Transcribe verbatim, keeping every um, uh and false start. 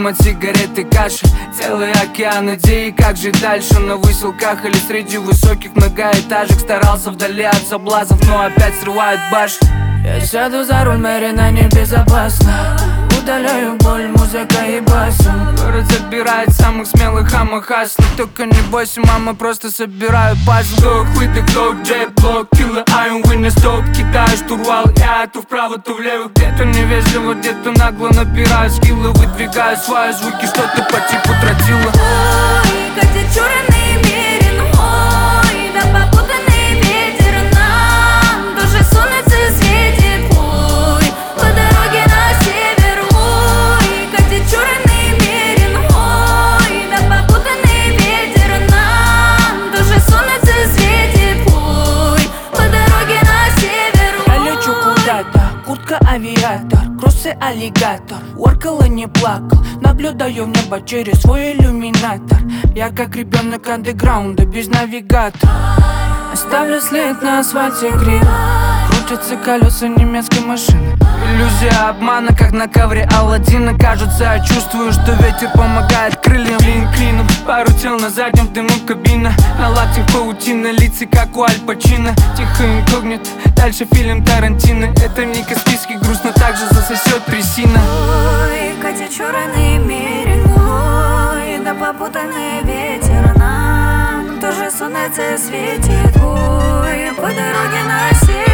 дым от сигареты, каши, целый океан идей. Как жить дальше на выселках или среди высоких многоэтажек? Старался вдали от соблазнов, но опять срывает башни. Я сяду за руль, Мэрина, небезопасно. Удаляю боль, музыка и басом. Город забирает самых смелых амахаслов. Только не бойся, мама, просто собираю пазл. Go, with the glow, джеб, блок, киллер, iron winner, стоп. Кидаю штурвал, я то вправо, то влево. Где-то невежливо, где-то нагло набираю скиллы. Выдвигаю свои звуки, что-то по типу тротила. Ой, Катя, черный мерин, ой, да попутанный ветер нам. Тоже солнце светит, ой, по дороге на север. Ой, Катя, черный мерин, ой, да попутанный ветер нам. Тоже солнце светит, ой, по дороге на север. Я лечу куда-то, куртка авиатор, кроссы аллигатор. Воркал и не плакал, наблюдаю в небо через свой иллюминатор. Я как ребенок андеграунда без навигатора. Оставлю след на асфальте криво, крутятся колеса немецкой машины. Иллюзия обмана, как на ковре Аладдина. Кажется, я чувствую, что ветер помогает крыльям. Клин клином, пару тел на заднем дыму кабина. На лаптях паутина, лица как у Аль Пачино. Тихо инкогнито, дальше фильм Тарантино. Это не Каспийский груз, но также засосет трясина. Ой, Катя, черный мерин, ой, да попутанный ветер нам. Тоже солнце светит, ой, по дороге на север.